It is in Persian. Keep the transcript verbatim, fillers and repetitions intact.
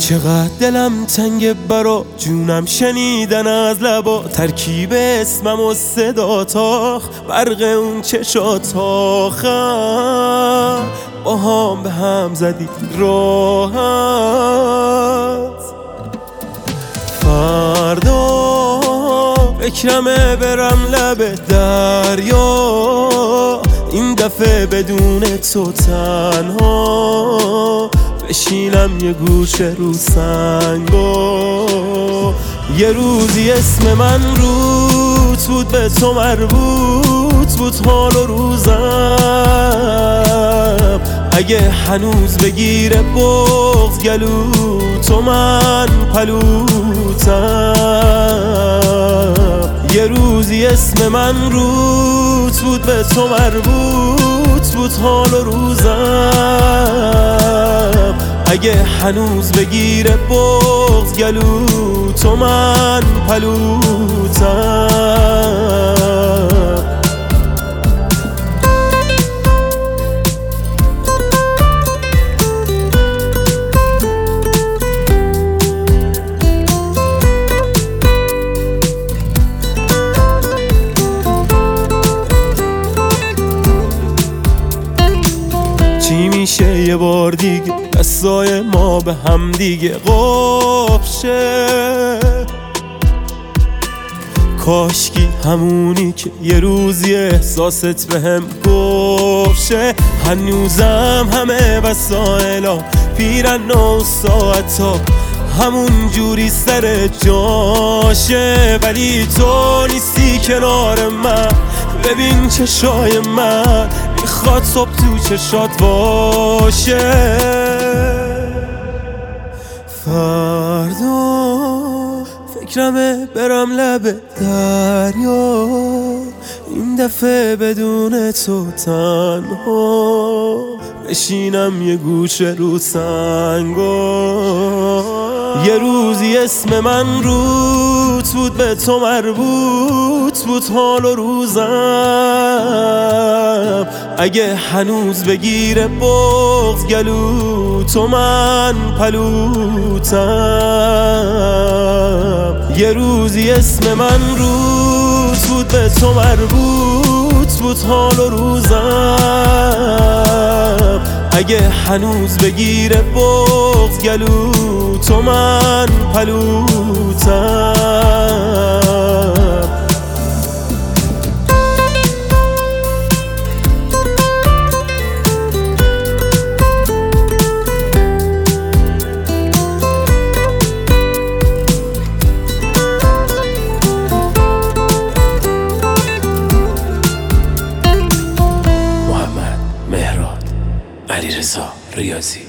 چقدر دلم تنگ برا جونم شنیدن از لبا ترکیب اسمم و صداتاخ برق اون چشاتاخ با هم به هم زدی راحت. فردا فکرمه برم لب دریا، این دفعه بدون تو تنها بشینم یه گوشه رو سنگا. یه روزی اسم من روت بود، به تو مربوط بود حال و روزم. اگه هنوز بگیره بغض گلو تو من پلوتم. یه روزی اسم من روت بود، به تو مربوط بود حال و روزم. اگه هنوز بگیره بغض گلو تو من پلوتم. چی میشه یه بار دیگه قصای ما به هم دیگه قفشه؟ کاشکی همونی که یه روزی احساست به هم گفشه. هنوزم همه وسایلا پیرن و ساعتا همون جوری سر جاشه، ولی تو نیستی کنار من. ببین چشای من میخواد صبح تو چشات باشه. فردا فکرمه برم لب دریا، این دفعه بدون تو تنها بشینم یه گوشه رو سنگا. یه روزی اسم من روت بود، به تو مربوط بود حال و روزم. اگه هنوز بگیره بغض گلو تو من پلوتم. یه روزی اسم من روت بود، به تو مربوط بود حال و روزم. اگه هنوز بگیره بغض گلو تو من پلوتم. محمد مهراد علیرضا ریاضی.